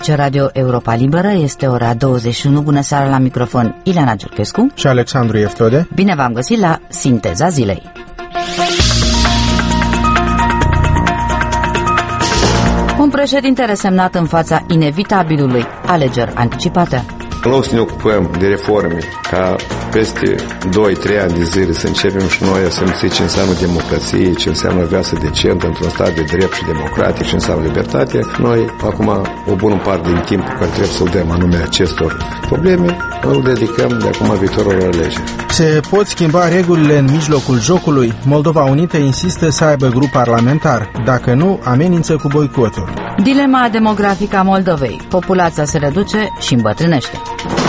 ascultați Radio Europa Liberă, este ora 21. Bună seara, la microfon Ileana Giurchescu și Alexandru Eftode. Bine v-am găsit la Sinteza Zilei. Un președinte resemnat în fața inevitabilului alegeri anticipate. În loc să ne ocupăm de reforme, ca peste 2-3 ani de zile să începem și noi a simți ce înseamnă democrație, ce înseamnă viață decentă într-un stat de drept și democratic, ce înseamnă libertate, noi acum o bună parte din timpul care trebuie să-l dăm anume acestor probleme, îl dedicăm de acum viitorul alegeri. Se pot schimba regulile în mijlocul jocului? Moldova Unită insistă să aibă grup parlamentar. Dacă nu, amenință cu boicotul. Dilema demografică a Moldovei. Populația se reduce și îmbătrânește.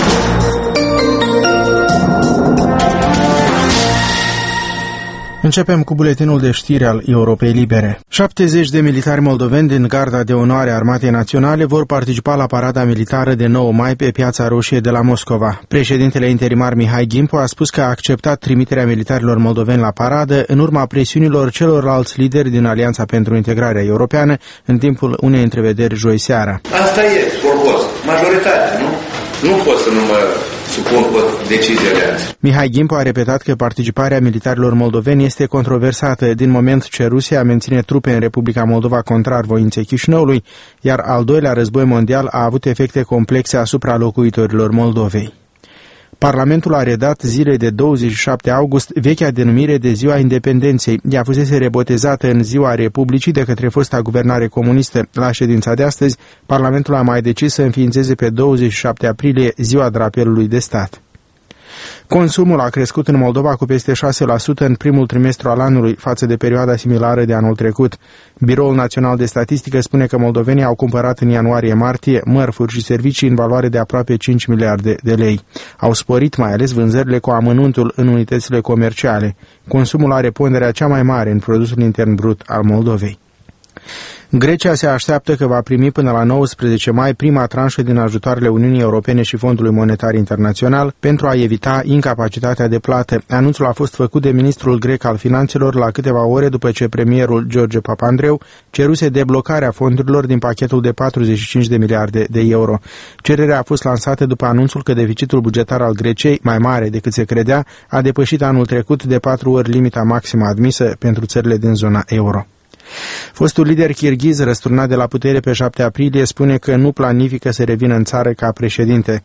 Începem cu buletinul de știri al Europei Libere. 70 de militari moldoveni din Garda de Onoare a Armatei Naționale vor participa la parada militară de 9 mai pe Piața Roșie de la Moscova. Președintele interimar Mihai Gimpo a spus că a acceptat trimiterea militarilor moldoveni la paradă în urma presiunilor celorlalți lideri din Alianța pentru Integrarea Europeană în timpul unei întrevederi joi seara. Asta e, vorbos, majoritatea, nu? Nu pot să nu mă supun cu deciziile astea. Mihai Gimpo a repetat că participarea militarilor moldoveni este controversată din moment ce Rusia menține trupe în Republica Moldova contrar voinței Chișinăului, iar al doilea război mondial a avut efecte complexe asupra locuitorilor Moldovei. Parlamentul a redat zilei de 27 august vechea denumire de Ziua Independenței. Ea fusese rebotezată în Ziua Republicii de către fosta guvernare comunistă. La ședința de astăzi, Parlamentul a mai decis să înființeze pe 27 aprilie Ziua Drapelului de Stat. Consumul a crescut în Moldova cu peste 6% în primul trimestru al anului față de perioada similară de anul trecut. Biroul Național de Statistică spune că moldovenii au cumpărat în ianuarie-martie mărfuri și servicii în valoare de aproape 5 miliarde de lei. Au sporit mai ales vânzările cu amănuntul în unitățile comerciale. Consumul are ponderea cea mai mare în produsul intern brut al Moldovei. Grecia se așteaptă că va primi până la 19 mai prima tranșă din ajutoarele Uniunii Europene și Fondului Monetar Internațional pentru a evita incapacitatea de plată. Anunțul a fost făcut de ministrul grec al finanțelor la câteva ore după ce premierul George Papandreou ceruse deblocarea fondurilor din pachetul de 45 de miliarde de euro. Cererea a fost lansată după anunțul că deficitul bugetar al Greciei, mai mare decât se credea, a depășit anul trecut de 4 ori limita maximă admisă pentru țările din zona euro. Fostul lider kirghiz, răsturnat de la putere pe 7 aprilie, spune că nu planifică să revină în țară ca președinte.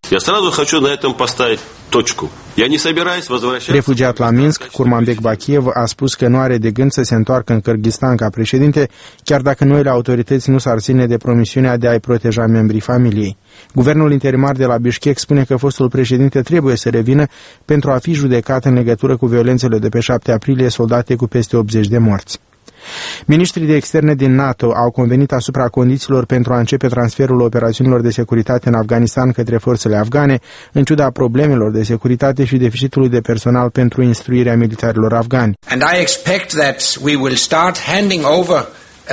Refugiat la Minsk, Kurmanbek Bakiev a spus că nu are de gând să se întoarcă în Kârghistan ca președinte, chiar dacă noile autorități nu s-ar ține de promisiunea de a-i proteja membrii familiei. Guvernul interimar de la Bishkek spune că fostul președinte trebuie să revină pentru a fi judecat în legătură cu violențele de pe 7 aprilie soldate cu peste 80 de morți. Ministrii de externe din NATO au convenit asupra condițiilor pentru a începe transferul operațiunilor de securitate în Afganistan către forțele afgane, în ciuda problemelor de securitate și deficitului de personal pentru instruirea militarilor afgani. And I expect that we will start handing over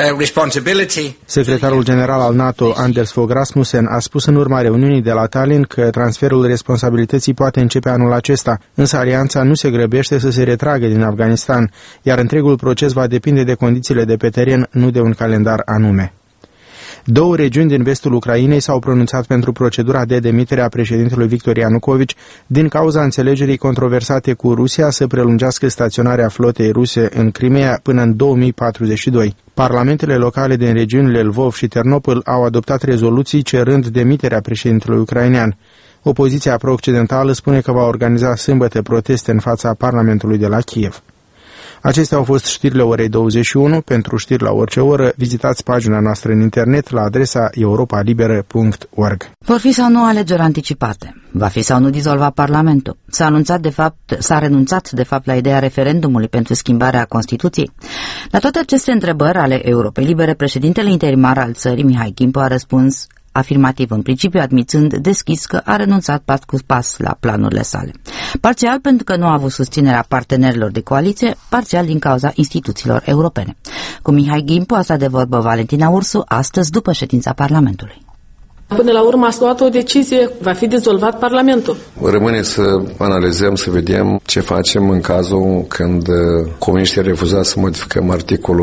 Secretarul general al NATO, Anders Fogh Rasmussen, a spus în urma reuniunii de la Tallinn că transferul responsabilității poate începe anul acesta, însă alianța nu se grăbește să se retragă din Afganistan, iar întregul proces va depinde de condițiile de pe teren, nu de un calendar anume. 2 regiuni din vestul Ucrainei s-au pronunțat pentru procedura de demitere a președintelui Victor Ianukovici din cauza înțelegerii controversate cu Rusia să prelungească staționarea flotei ruse în Crimea până în 2042. Parlamentele locale din regiunile Lvov și Ternopil au adoptat rezoluții cerând demiterea președintelui ucrainean. Opoziția pro-occidentală spune că va organiza sâmbătă proteste în fața Parlamentului de la Kiev. Acestea au fost știrile orei 21. Pentru știri la orice oră, vizitați pagina noastră în internet la adresa europalibera.org. Vor fi sau nu alegeri anticipate? Va fi sau nu dizolvat Parlamentul? S-a renunțat de fapt la ideea referendumului pentru schimbarea Constituției? La toate aceste întrebări ale Europei Libere, președintele interimar al țării, Mihai Gimpo, a răspuns afirmativ în principiu, admițând deschis că a renunțat pas cu pas la planurile sale. Parțial pentru că nu a avut susținerea partenerilor de coaliție, parțial din cauza instituțiilor europene. Cu Mihai Gimpo a stat de vorbă Valentina Ursu astăzi după ședința Parlamentului. Până la urmă a luat o decizie, va fi dizolvat Parlamentul. Rămâne să analizăm, să vedem ce facem în cazul când comuniștii au refuzat să modificăm articolul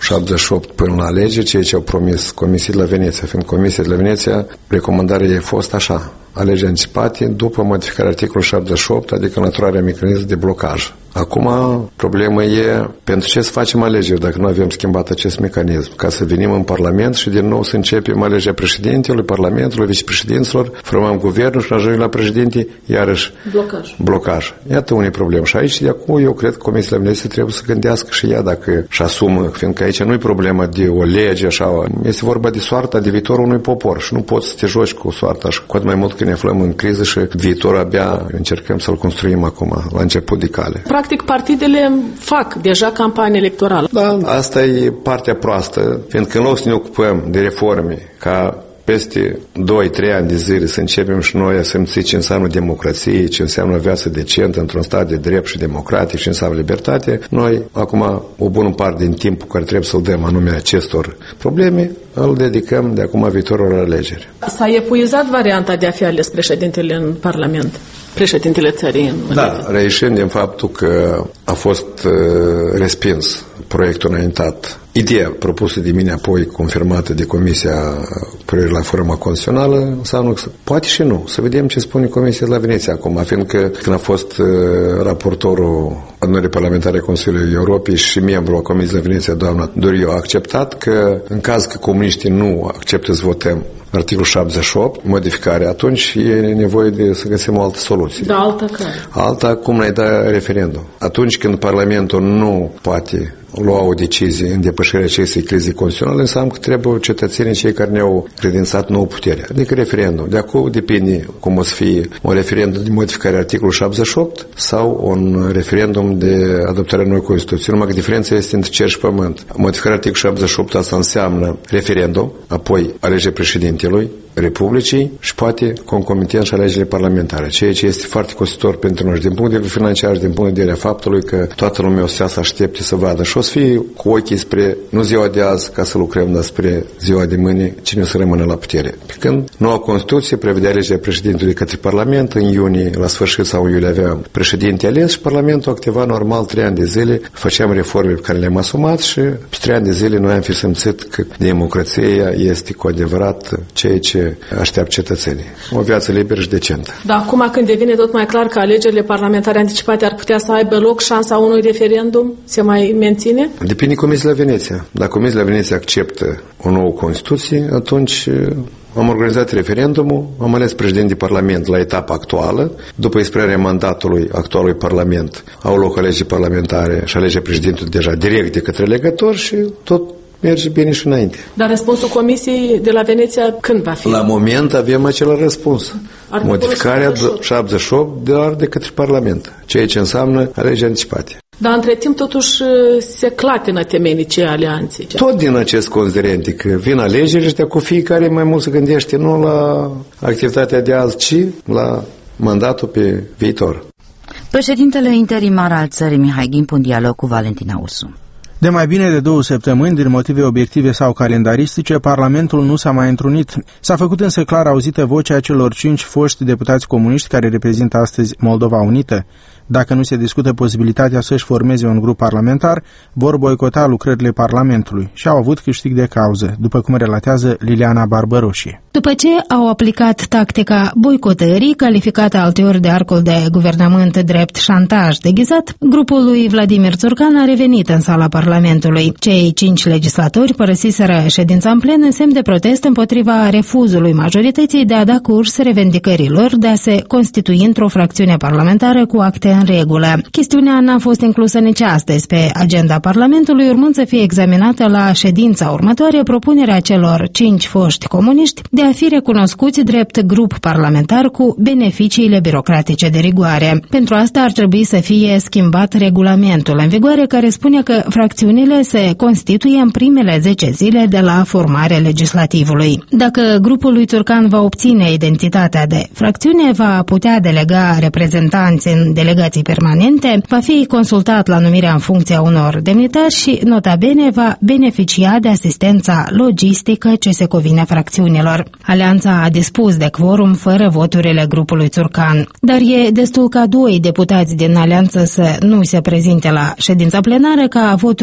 78 până la lege, ceea ce au promis Comisia de la Veneția. Fiind Comisia de la Veneția, recomandarea ei a fost așa: alegeri anticipate după modificarea articolului 78, adică înlăturarea mecanismului de blocaj. Acum, problema e pentru ce să facem alegeri dacă nu avem schimbat acest mecanism? Ca să venim în Parlament și din nou să începem alegerea președintelui, Parlamentului, vicepreședinților, formăm guvernul și ajungem la președinte, iarăși blocaj. Iată unii probleme. Și aici, de acum, eu cred că Comisia de Veneția trebuie să gândească și ea dacă își asumă, fiindcă aici nu e problema de o lege, așa, este vorba de soarta, de viitorul unui popor și nu poți să te joci cu soarta și cu atât mai mult când ne aflăm în criză și viitorul abia încercăm să-l construim acum, la început de cale. Practic, partidele fac deja campanie electorală. Da, asta e partea proastă, fiindcă în loc să ne ocupăm de reforme, ca peste 2-3 ani de zile să începem și noi a simți ce înseamnă democrație, ce înseamnă o viață decentă într-un stat de drept și democratic, ce înseamnă libertate, noi acum o bună parte din timpul care trebuie să-l dăm anume acestor probleme, îl dedicăm de acum viitorul alegeri. S-a epuizat varianta de a fi ales președintele în Parlament, președintele țării. Da, reieșind din faptul că a fost respins proiectul înaintat, ideea propusă de mine, apoi confirmată de Comisia Priorii la Forma Constituțională, înseamnă că poate și nu. Să vedem ce spune Comisia de la Veneția acum, fiindcă când a fost raportorul adunării parlamentare a Consiliului Europei și membru a Comisiei de la Veneția, doamna Doriu, a acceptat că în caz că comuniștii nu acceptă să votăm articolul 78, modificare, atunci e nevoie de să găsim o altă soluție. Da, alta care? Alta, cum ne-ai dat referendum. Atunci când Parlamentul nu poate lua o decizie în depășirea acestei crize constituționale, înseamnă că trebuie cetățenii cei care ne-au credințat nouă putere, adică referendum. De acum depinde cum o să fie un referendum de modificare articolului 78 sau un referendum de adoptarea noi Constituții. Numai că diferența este între cer și pământ. Modificarea articolului 78 asta înseamnă referendum, apoi alegerea președintelui Republicii și poate concomitent și alegerile parlamentare, ceea ce este foarte costisitor pentru noi din punct de vedere financiar și din punct de vedere a faptului că toată lumea o să aștepte să vadă și o să fie cu ochii spre nu ziua de azi ca să lucrăm, dar spre ziua de mâine cine o să rămână la putere. Pe când noua Constituție prevedea alegerea președintelui către Parlament în iunie, la sfârșit sau în iulie aveam președinte ales și Parlamentul activa normal 3 ani de zile, făceam reforme pe care le-am asumat și pe 3 ani de zile noi am fi simțit că democrația este cu adevărat ceea ce așteaptă cetățenii. O viață liberă și decentă. Dar acum când devine tot mai clar că alegerile parlamentare anticipate ar putea să aibă loc, șansa unui referendum se mai menține? Depinde Comisia la Veneția. Dacă Comisia la Veneția acceptă o nouă Constituție, atunci am organizat referendumul, am ales președinte de Parlament la etapa actuală. După expirarea mandatului actualului Parlament au loc alegeri parlamentare și alegeri președintelui deja direct de către legători și tot merge bine și înainte. Dar răspunsul Comisiei de la Veneția când va fi? La moment avem același răspuns. Modificarea 78 doar de către Parlament, ceea ce înseamnă alegeri anticipate. Dar între timp totuși se clatină temenicii alianței. Tot din acest considerent că vin alegeri ăștia cu fiecare mai mult se gândește nu la activitatea de azi, ci la mandatul pe viitor. Președintele interimar al țării Mihai Gimpu în dialog cu Valentina Ursu. De mai bine de 2 săptămâni, din motive obiective sau calendaristice, Parlamentul nu s-a mai întrunit. S-a făcut însă clar auzită vocea celor 5 foști deputați comuniști care reprezintă astăzi Moldova Unită. Dacă nu se discută posibilitatea să-și formeze un grup parlamentar, vor boicota lucrările Parlamentului și au avut câștig de cauză, după cum relatează Liliana Barbăroșie. După ce au aplicat tactica boicotării, calificată alteori de arcul de guvernământ drept șantaj deghizat, grupul lui Vladimir Țurcan a revenit în sala Parlamentului. Cei 5 legislatori părăsiseră ședința în plen în semn de protest împotriva refuzului majorității de a da curs revendicărilor de a se constitui într-o fracțiune parlamentară cu acte în regulă. Chestiunea n-a fost inclusă nici astăzi pe agenda Parlamentului, urmând să fie examinată la ședința următoare propunerea celor 5 foști comuniști de a fi recunoscuți drept grup parlamentar cu beneficiile birocratice de rigoare. Pentru asta ar trebui să fie schimbat regulamentul în vigoare care spune că fracțiunile se constituie în primele 10 zile de la formarea legislativului. Dacă grupul lui Țurcan va obține identitatea de fracțiune, va putea delega reprezentanți în delegații permanente, va fi consultat la numirea în funcția unor demnitari și, nota bene, va beneficia de asistența logistică ce se cuvine fracțiunilor. Alianța a dispus de quorum fără voturile grupului Țurcan, dar e destul ca 2 deputați din alianță să nu se prezinte la ședința plenară ca voturi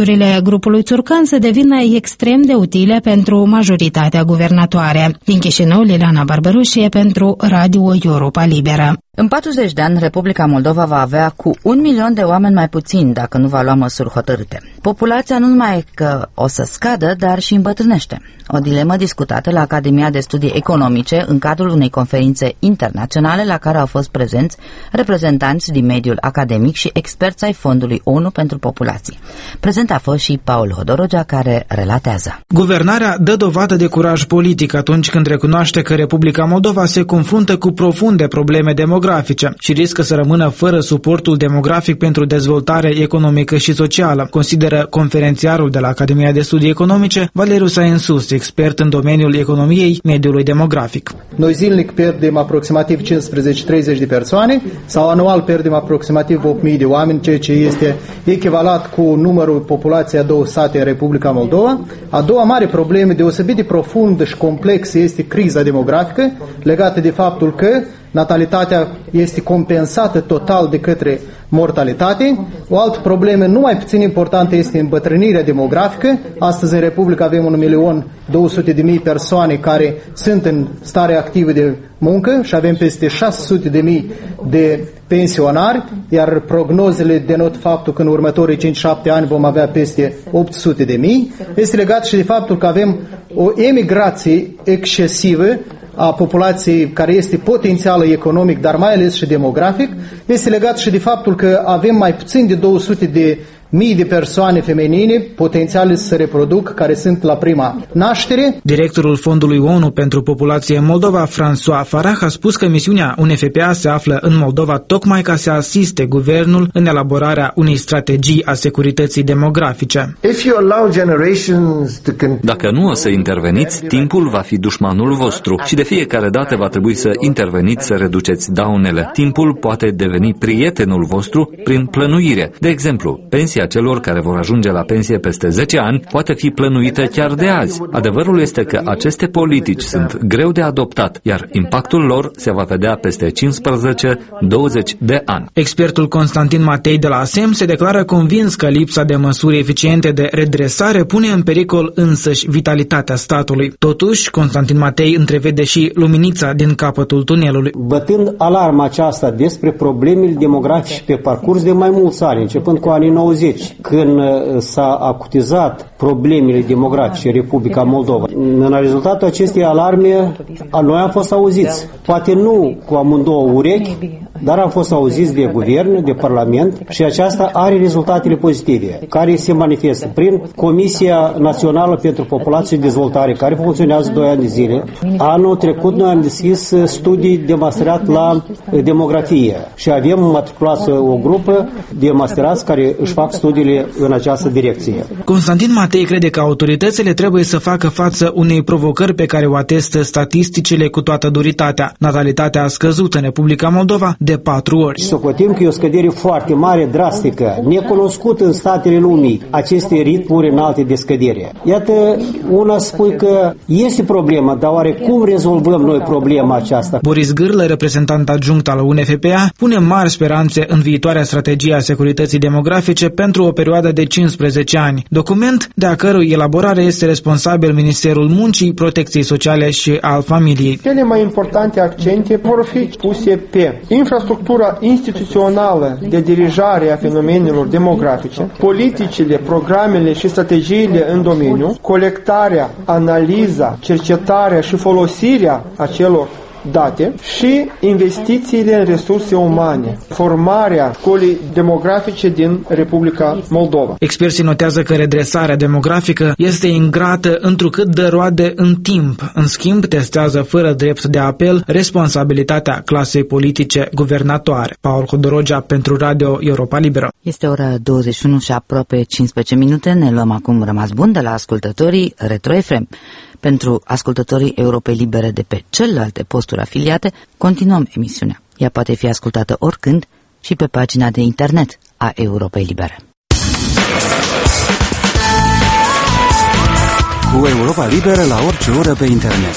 eforturile grupului Țurcan să devină extrem de utile pentru majoritatea guvernatoare. Din Chișinău, Liliana Barberușie pentru Radio Europa Liberă. În 40 de ani, Republica Moldova va avea cu 1 milion de oameni mai puțin dacă nu va lua măsuri hotărâte. Populația nu numai că o să scadă, dar și îmbătrânește. O dilemă discutată la Academia de Studii Economice în cadrul unei conferințe internaționale la care au fost prezenți reprezentanți din mediul academic și experți ai Fondului ONU pentru Populații. Prezent a fost și Paul Hodorogea, care relatează. Guvernarea dă dovadă de curaj politic atunci când recunoaște că Republica Moldova se confruntă cu profunde probleme demografice și riscă să rămână fără suportul demografic pentru dezvoltare economică și socială, consideră conferențiarul de la Academia de Studii Economice, Valeriu Sainsus, expert în domeniul economiei mediului demografic. Noi zilnic pierdem aproximativ 15-30 de persoane sau anual pierdem aproximativ 8.000 de oameni, ceea ce este echivalat cu numărul populației a 2 sate în Republica Moldova. A doua mare problemă deosebit de profundă și complexă este criza demografică, legată de faptul că natalitatea este compensată total de către mortalitate. O altă problemă nu mai puțin importantă este îmbătrânirea demografică. Astăzi în Republica avem 1.200.000 persoane care sunt în stare activă de muncă și avem peste 600.000 de pensionari, iar prognozele denotă faptul că în următorii 5-7 ani vom avea peste 800.000. Este legat și de faptul că avem o emigrație excesivă a populației care este potențială economic, dar mai ales și demografic. Este legat și de faptul că avem mai puțin de 200.000 de persoane feminine potențiale să se reproduc, care sunt la prima naștere. Directorul Fondului ONU pentru Populație în Moldova, François Farah, a spus că misiunea UNFPA se află în Moldova tocmai ca să asiste guvernul în elaborarea unei strategii a securității demografice. Dacă nu o să interveniți, timpul va fi dușmanul vostru și de fiecare dată va trebui să interveniți să reduceți daunele. Timpul poate deveni prietenul vostru prin plănuire. De exemplu, pensia celor care vor ajunge la pensie peste 10 ani poate fi plănuită chiar de azi. Adevărul este că aceste politici sunt greu de adoptat, iar impactul lor se va vedea peste 15-20 de ani. Expertul Constantin Matei de la ASEM se declară convins că lipsa de măsuri eficiente de redresare pune în pericol însăși vitalitatea statului. Totuși, Constantin Matei întrevede și luminița din capătul tunelului. Bătând alarma aceasta despre problemele demografice pe parcurs de mai mulți ani, începând cu anii 90, când s-a acutizat problemele demografice în Republica Moldova. În rezultatul acestei alarme, noi am fost auziți. Poate nu cu amândouă urechi, dar am fost auziți de guvern, de parlament și aceasta are rezultatele pozitive, care se manifestă prin Comisia Națională pentru Populație și Dezvoltare, care funcționează 2 ani de zile. Anul trecut noi am deschis studii de masterat la demografie și avem matriculați o grupă de masterați care își fac studiile în această direcție. Constantin Matei crede că autoritățile trebuie să facă față unei provocări pe care o atestă statisticile cu toată duritatea. Natalitatea a scăzut în Republica Moldova de 4 ori. Socotim că e o scădere foarte mare, drastică, necunoscută în statele lumii, aceste ritmuri înalte de scădere. Iată, una spui că este problema, dar oare cum rezolvăm noi problema aceasta? Boris Gârlă, reprezentant adjunct al UNFPA, pune mari speranțe în viitoarea strategie a securității demografice pentru o perioadă de 15 ani, document de a cărui elaborare este responsabil Ministerul Muncii, Protecției Sociale și al Familiei. Cele mai importante accente vor fi puse pe infrastructura instituțională de dirijare a fenomenelor demografice, politicile, programele și strategiile în domeniu, colectarea, analiza, cercetarea și folosirea acelor date și investițiile în resurse umane, formarea școlii demografice din Republica Moldova. Experții notează că redresarea demografică este ingrată întrucât dă roade în timp. În schimb, testează fără drept de apel responsabilitatea clasei politice guvernatoare. Paul Hodorogea pentru Radio Europa Liberă. Este ora 21 și aproape 15 minute. Ne luăm acum rămas bun de la ascultătorii Retro FM. Pentru ascultătorii Europei Libere de pe celelalte posturi afiliate, continuăm emisiunea. Ea poate fi ascultată oricând și pe pagina de internet a Europei Libere. Cu Europa Liberă la orice oră pe internet.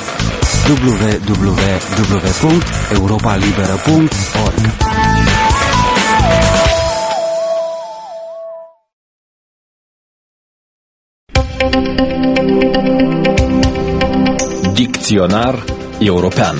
www.europalibera.org Dicționar european.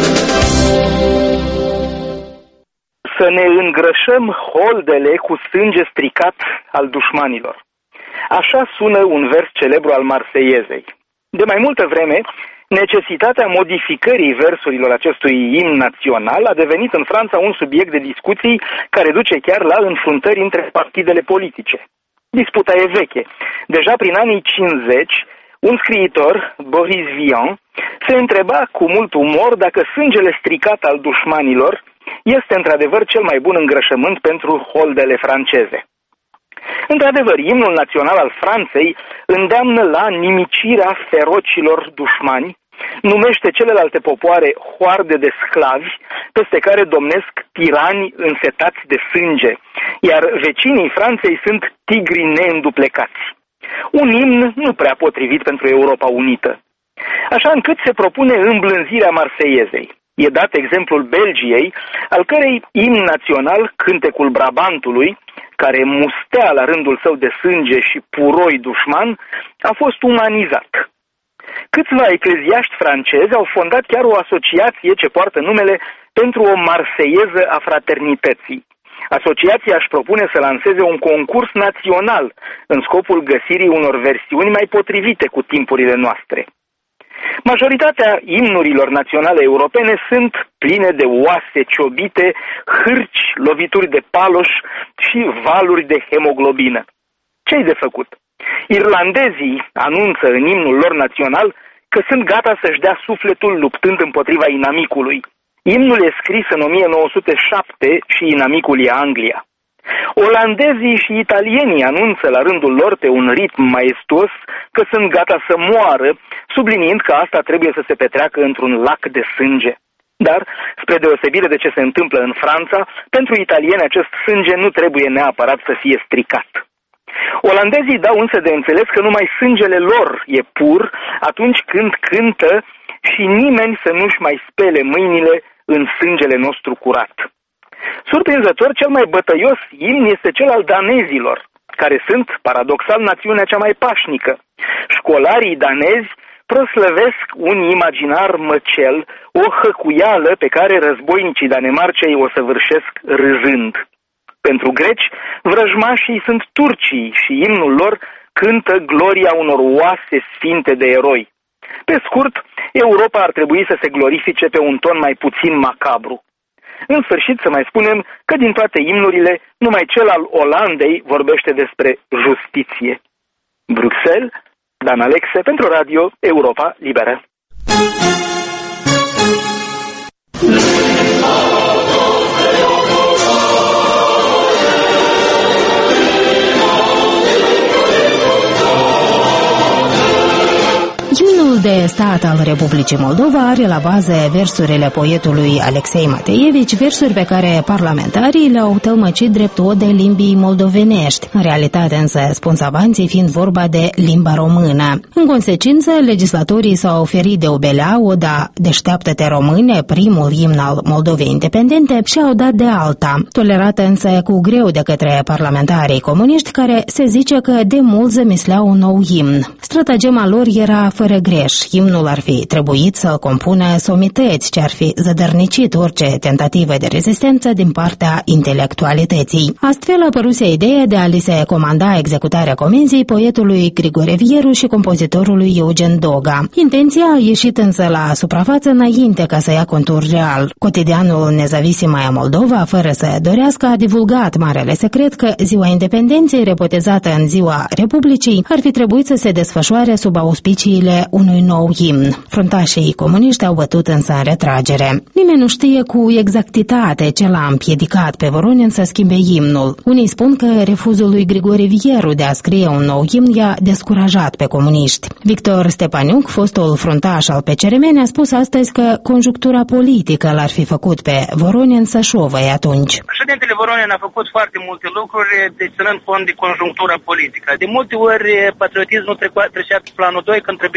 Să ne îngrășăm holdele cu sânge stricat al dușmanilor. Așa sună un vers celebru al Marseiezei. De mai multă vreme, necesitatea modificării versurilor acestui imn național a devenit în Franța un subiect de discuții care duce chiar la înfruntări între partidele politice. Disputa e veche. Deja prin anii 50, un scriitor, Boris Vian, se întreba cu mult umor dacă sângele stricat al dușmanilor este într-adevăr cel mai bun îngrășământ pentru holdele franceze. Într-adevăr, imnul național al Franței îndeamnă la nimicirea ferocilor dușmani, numește celelalte popoare hoarde de sclavi, peste care domnesc tirani însetați de sânge, iar vecinii Franței sunt tigri neînduplecați. Un imn nu prea potrivit pentru Europa Unită. Așa încât se propune îmblânzirea Marseiezei. E dat exemplul Belgiei, al cărei imn național, Cântecul Brabantului, care mustea la rândul său de sânge și puroi dușman, a fost umanizat. Câțiva ecleziaști francezi au fondat chiar o asociație ce poartă numele Pentru o Marseieză a Fraternității. Asociația își propune să lanseze un concurs național în scopul găsirii unor versiuni mai potrivite cu timpurile noastre. Majoritatea imnurilor naționale europene sunt pline de oase ciobite, hârci, lovituri de paloș și valuri de hemoglobină. Ce-i de făcut? Irlandezii anunță în imnul lor național că sunt gata să-și dea sufletul luptând împotriva inamicului. Imnul e scris în 1907 și inamicul e Anglia. Olandezii și italienii anunță la rândul lor pe un ritm maestuos că sunt gata să moară, subliniind că asta trebuie să se petreacă într-un lac de sânge. Dar, spre deosebire de ce se întâmplă în Franța, pentru italieni acest sânge nu trebuie neapărat să fie stricat. Olandezii dau însă de înțeles că numai sângele lor e pur atunci când cântă și nimeni să nu-și mai spele mâinile în sângele nostru curat. Surprinzător, cel mai bătăios imn este cel al danezilor, care sunt, paradoxal, națiunea cea mai pașnică. Școlarii danezi proslăvesc un imaginar măcel, o hăcuială pe care războinicii Danemarcei o săvârșesc râzând. Pentru greci, vrăjmașii sunt turcii și imnul lor cântă gloria unor oase sfinte de eroi. Pe scurt, Europa ar trebui să se glorifice pe un ton mai puțin macabru. În sfârșit, să mai spunem că din toate imnurile, numai cel al Olandei vorbește despre justiție. Bruxelles, Dan Alexe, pentru Radio Europa Liberă. Himnul de stat al Republicii Moldova are la bază versurile poetului Alexei Mateevici, versuri pe care parlamentarii le-au tălmăcit drept ode limbii moldovenești, în realitate însă sponsavanții fiind vorba de limba română. În consecință, legislatorii s-au oferit de obelea oda Deșteaptă-te române, primul imn al Moldovei independente, și au dat de alta, tolerată însă cu greu de către parlamentarii comuniști, care se zice că de mult zămisleau un nou imn. Stratagema lor era fără greș. Imnul ar fi trebuit să compună somități ce ar fi zădărnicit orice tentativă de rezistență din partea intelectualității. Astfel apăruse ideea de a li se comanda executarea comenzii poetului Grigore Vieru și compozitorului Eugen Doga. Intenția a ieșit însă la suprafață înainte ca să ia contur real. Cotidianul Nezavisima Moldova, fără să dorească, a divulgat marele secret că Ziua Independenței, repotezată în Ziua Republicii, ar fi trebuit să se desfășoare sub auspiciile unui nou imn. Fruntașii comuniști au bătut însă în retragere. Nimeni nu știe cu exactitate ce l-a împiedicat pe Voronin să schimbe imnul. Unii spun că refuzul lui Grigore Vieru de a scrie un nou imn i-a descurajat pe comuniști. Victor Stepaniuc, fostul fruntaș al PCRM, a spus astăzi că conjunctura politică l-ar fi făcut pe Voronin să șovăie atunci. Președintele Voronin a făcut foarte multe lucruri, deci ținând cont de conjunctura politică. De multe ori patriotismul trecea pe planul 2 când trebuie să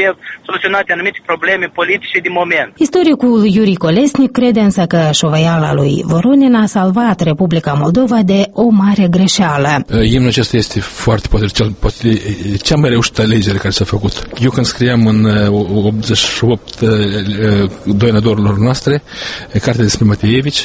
soluționate anumite probleme politice din moment. Istoricul Iuri Colesnic crede însă că șovăiala lui Voronin a salvat Republica Moldova de o mare greșeală. Imnul acesta este foarte poate cea mai reușită alegere care s-a făcut. Eu când scriam în 88 doinadorilor noastre, cartea despre Mateevici,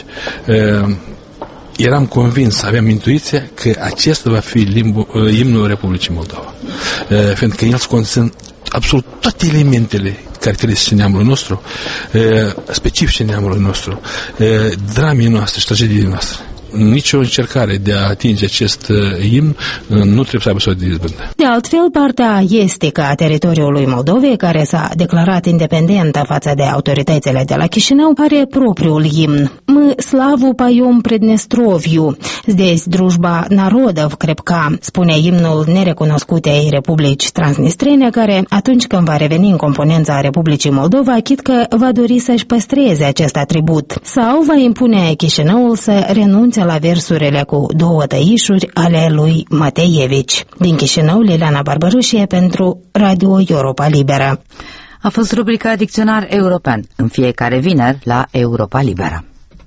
eram convins, aveam intuiția că acesta va fi imnul Republicii Moldova. Pentru că el conține absolut toate elementele caracteristice neamului nostru, specifice neamului nostru, dramii noastre și tragediile noastre. Nicio încercare de a atinge acest imn nu trebuie să aibă să o dezbândă. De altfel, partea estică a teritoriului Moldovei, care s-a declarat independentă față de autoritățile de la Chișinău, are propriul imn. Мы славу поем Приднестровью. Здесь дружба народов крепка, spune imnul nerecunoscutei Republici Transnistrene, care, atunci când va reveni în componența Republicii Moldova, chit că va dori să-și păstreze acest atribut, sau va impune Chișinăul să renunțe la versurile cu 2 tăișuri ale lui Mateevici. Din Chișinău, Liliana Barbărușie pentru Radio Europa Liberă. A fost rubrica Dicționar European în fiecare vineri la Europa Liberă.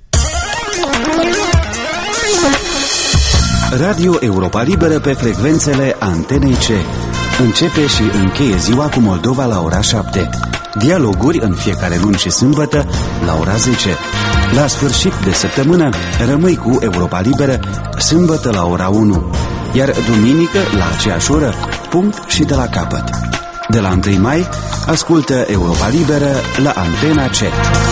Radio Europa Liberă pe frecvențele Antenei C. Începe și încheie ziua cu Moldova la ora 7. Dialoguri în fiecare luni și sâmbătă la ora 10. La sfârșit de săptămână rămâi cu Europa Liberă sâmbătă la ora 1. Iar duminică la aceeași oră, punct și de la capăt. De la 1 mai ascultă Europa Liberă la Antena C.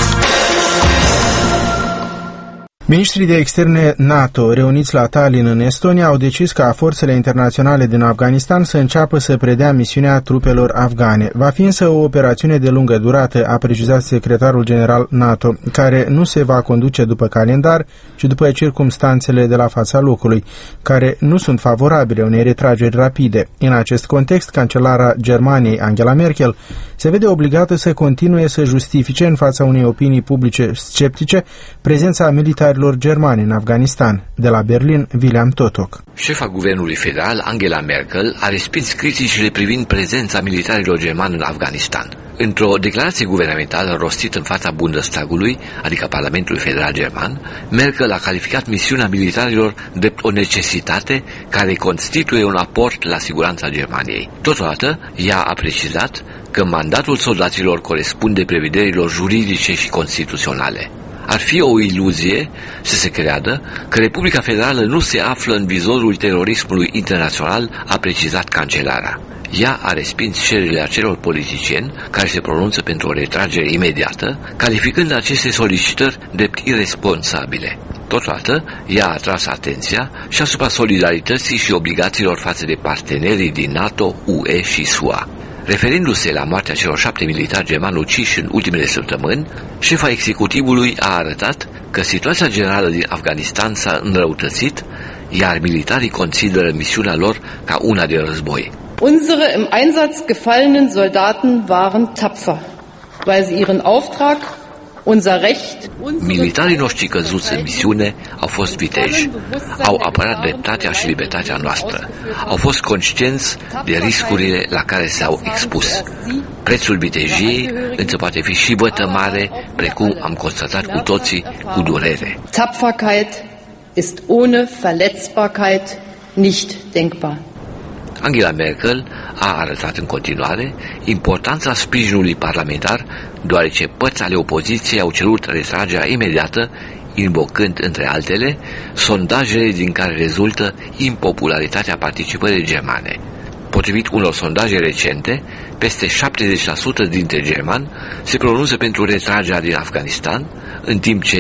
Ministrii de externe NATO reuniți la Tallinn în Estonia au decis ca forțele internaționale din Afganistan să înceapă să predea misiunea trupelor afgane. Va fi însă o operațiune de lungă durată, a precizat secretarul general NATO, care nu se va conduce după calendar, ci după circumstanțele de la fața locului, care nu sunt favorabile unei retrageri rapide. În acest context, cancelara Germaniei, Angela Merkel, se vede obligată să continue să justifice în fața unei opinii publice sceptice prezența militarilor germani în Afganistan. De la Berlin, William Totok. Șefa guvernului federal, Angela Merkel, a respins criticile privind prezența militarilor germani în Afganistan. Într-o declarație guvernamentală rostită în fața Bundestagului, adică Parlamentului Federal German, Merkel a calificat misiunea militarilor drept o necesitate care constituie un aport la siguranța Germaniei. Totodată, ea a precizat că mandatul soldaților corespunde prevederilor juridice și constituționale. Ar fi o iluzie să se creadă că Republica Federală nu se află în vizorul terorismului internațional, a precizat cancelara. Ea a respins cererile acelor politicieni care se pronunță pentru o retragere imediată, calificând aceste solicitări drept irresponsabile. Totodată, ea a atras atenția și asupra solidarității și obligațiilor față de partenerii din NATO, UE și SUA. Referindu-se la moartea celor 7 militari germani uciși în ultimele săptămâni, șefa executivului a arătat că situația generală din Afganistan s-a înrăutățit, iar militarii consideră misiunea lor ca una de război. Unsere im Einsatz gefallenen Soldaten waren tapfer, weil sie ihren Auftrag, unser Recht. Militarii noștri căzuți în misiune au fost viteji, au apărat dreptatea și libertatea noastră, au fost conștienți de riscurile la care s-au expus. Prețul vitejiei însă poate fi și vătămare, precum am constatat cu toții cu durere. Tapferkeit ist ohne Verletzbarkeit nicht denkbar. Angela Merkel a arătat în continuare importanța sprijinului parlamentar, deoarece părți ale opoziției au cerut retragerea imediată, invocând, între altele, sondajele din care rezultă impopularitatea participării germane. Potrivit unor sondaje recente, peste 70% dintre germani se pronunță pentru retragerea din Afganistan, în timp ce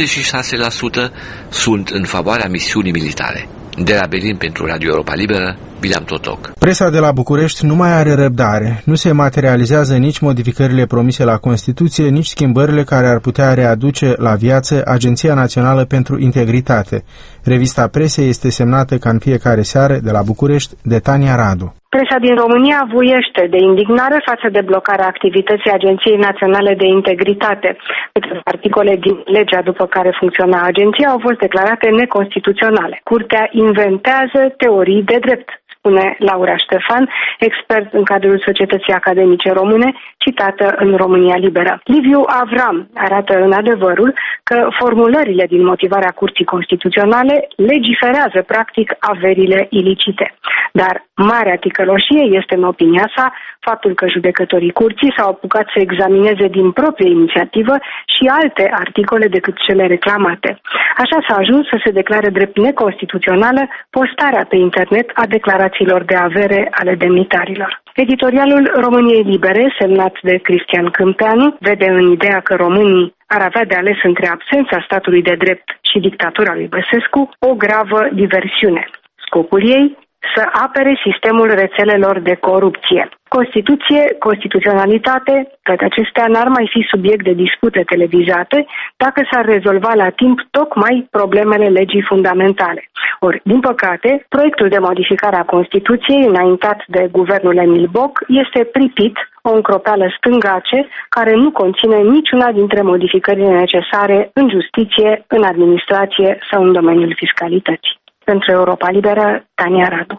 26% sunt în favoarea misiunii militare. De la Berlin pentru Radio Europa Liberă, William Totok. Presa de la București nu mai are răbdare. Nu se materializează nici modificările promise la Constituție, nici schimbările care ar putea readuce la viață Agenția Națională pentru Integritate. Revista presei este semnată ca în fiecare seară de la București de Tania Radu. Presa din România vuiește de indignare față de blocarea activității Agenției Naționale de Integritate. Câteva articole din legea după care funcționa agenția au fost declarate neconstituționale. Curtea inventează teorii de drept, spune Laura Ștefan, expert în cadrul Societății Academice Române, citată în România Liberă. Liviu Avram arată în Adevărul că formulările din motivarea Curții Constituționale legiferează practic averile ilicite. Dar marea ticăloșie este, în opinia sa, faptul că judecătorii curții s-au apucat să examineze din proprie inițiativă și alte articole decât cele reclamate. Așa s-a ajuns să se declare drept neconstituțională postarea pe internet a declarațiilor de avere ale demnitarilor. Editorialul României Libere, semnat de Cristian Câmpeanu, vede în ideea că românii ar avea de ales între absența statului de drept și dictatura lui Băsescu o gravă diversiune. Scopul ei? Să apere sistemul rețelelor de corupție. Constituție, constituționalitate, toate acestea n-ar mai fi subiect de dispute televizate dacă s-ar rezolva la timp tocmai problemele legii fundamentale. Ori, din păcate, proiectul de modificare a Constituției înaintat de guvernul Emil Boc este pripit, o încropeală stângace care nu conține niciuna dintre modificările necesare în justiție, în administrație sau în domeniul fiscalității. Pentru Europa Liberă, Tania Radu.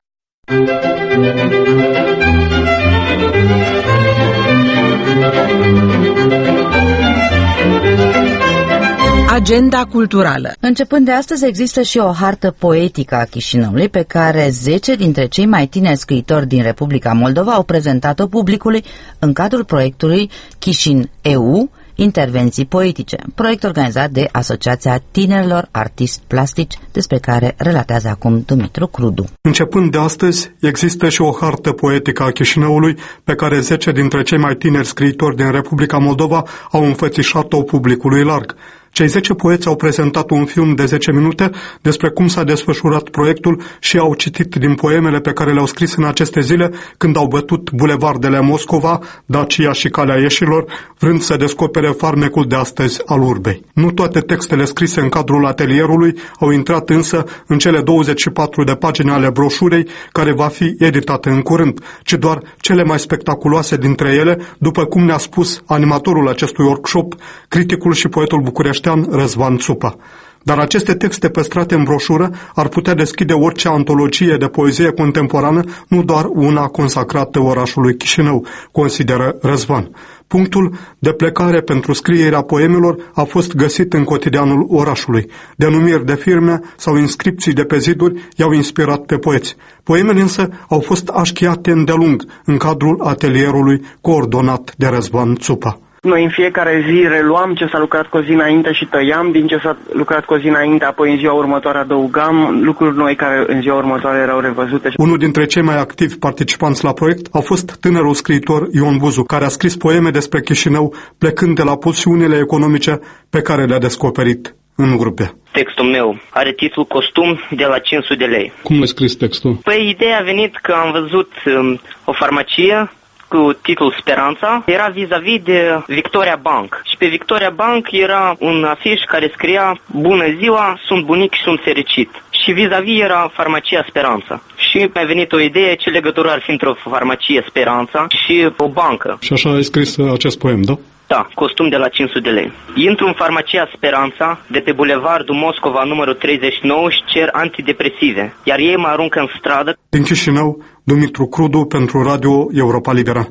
Agenda culturală. Începând de astăzi există și o hartă poetică a Chișinăului pe care 10 dintre cei mai tineri scriitori din Republica Moldova au prezentat-o publicului în cadrul proiectului Chișin-EU, Intervenții poetice, proiect organizat de Asociația Tinerilor Artiști Plastici, despre care relatează acum Dumitru Crudu. Începând de astăzi, există și o hartă poetică a Chișinăului, pe care 10 dintre cei mai tineri scriitori din Republica Moldova au înfățișat-o publicului larg. Cei 10 poeți au prezentat un film de 10 minute despre cum s-a desfășurat proiectul și au citit din poemele pe care le-au scris în aceste zile când au bătut bulevardele Moscova, Dacia și Calea Ieșilor, vrând să descopere farmecul de astăzi al urbei. Nu toate textele scrise în cadrul atelierului au intrat însă în cele 24 de pagini ale broșurei, care va fi editată în curând, ci doar cele mai spectaculoase dintre ele, după cum ne-a spus animatorul acestui workshop, criticul și poetul bucureștean Răzvan Țupa. Dar aceste texte păstrate în broșură ar putea deschide orice antologie de poezie contemporană, nu doar una consacrată orașului Chișinău, consideră Răzvan. Punctul de plecare pentru scrierea poemelor a fost găsit în cotidianul orașului. Denumiri de firme sau inscripții de pe ziduri i-au inspirat pe poeți. Poemele însă au fost așchiate îndelung în cadrul atelierului coordonat de Răzvan Țupa. Noi în fiecare zi reluam ce s-a lucrat cu o zi înainte și tăiam din ce s-a lucrat cu o zi înainte, apoi în ziua următoare adăugam lucruri noi care în ziua următoare erau revăzute. Unul dintre cei mai activi participanți la proiect a fost tânărul scriitor Ion Buzu, care a scris poeme despre Chișinău, plecând de la pulsiunile economice pe care le-a descoperit în grupe. Textul meu are titlul Costum de la 500 de lei. Cum ai scris textul? Păi ideea a venit că am văzut o farmacie cu titlul Speranța, era vis-a-vis de Victoria Bank. Și pe Victoria Bank era un afiș care scria: Bună ziua, sunt bunic și sunt fericit. Și vis-a-vis era farmacia Speranța. Și mi-a venit o idee ce legătură ar fi între o farmacie Speranța și o bancă. Și așa ai scris acest poem, da? Da, Costum de la 500 de lei. Intru în farmacia Speranța, de pe bulevardul Moscova numărul 39 și cer antidepresive, iar ei mă aruncă în stradă. Din Chișinău, Dumitru Crudu pentru Radio Europa Liberă.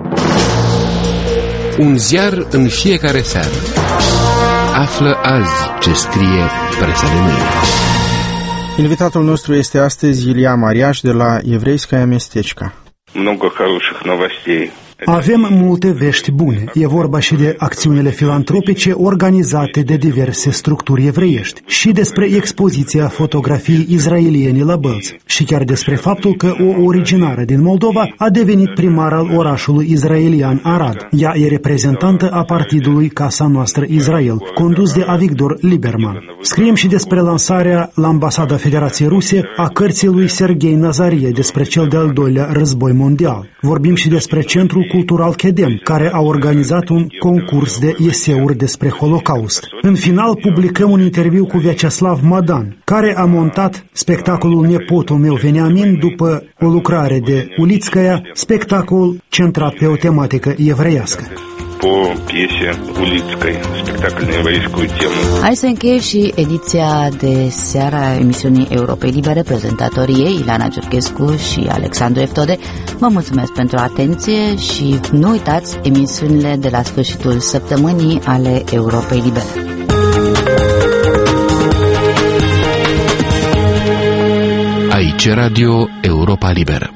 Un ziar în fiecare seară. Află azi ce scrie presa de mâine. Invitatul nostru este astăzi Ilia Mariaș de la Evreiskaya Mestechka. Много хороших новостей. Avem multe vești bune. E vorba și de acțiunile filantropice organizate de diverse structuri evreiești și despre expoziția fotografiei izraeliene la Bălți și chiar despre faptul că o originară din Moldova a devenit primar al orașului izraelian Arad. Ea e reprezentantă a partidului Casa Noastră Israel, condus de Avigdor Lieberman. Scriem și despre lansarea la Ambasada Federației Ruse a cărții lui Serghei Nazarie despre cel de-al doilea război mondial. Vorbim și despre Centrul Cultural Chedem, care a organizat un concurs de eseuri despre Holocaust. În final, publicăm un interviu cu Vyacheslav Madan, care a montat spectacolul Nepotul meu Veniamin după o lucrare de Ulitskaya, spectacol centrat pe o tematică evreiască. по пьесе Улицкой, спектакль на еврейскую тему. Hai să încheie și ediția de seară a emisiunii Europei Libere, prezentatorii ei, Ilana Giurchescu și Alexandru Eftode. Vă mulțumesc pentru atenție și nu uitați emisiunile de la sfârșitul săptămânii ale Europei Libere. Aici Radio Europa Liberă.